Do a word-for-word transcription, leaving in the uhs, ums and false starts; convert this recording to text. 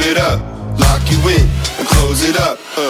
it up, lock you in, and close it up. Uh.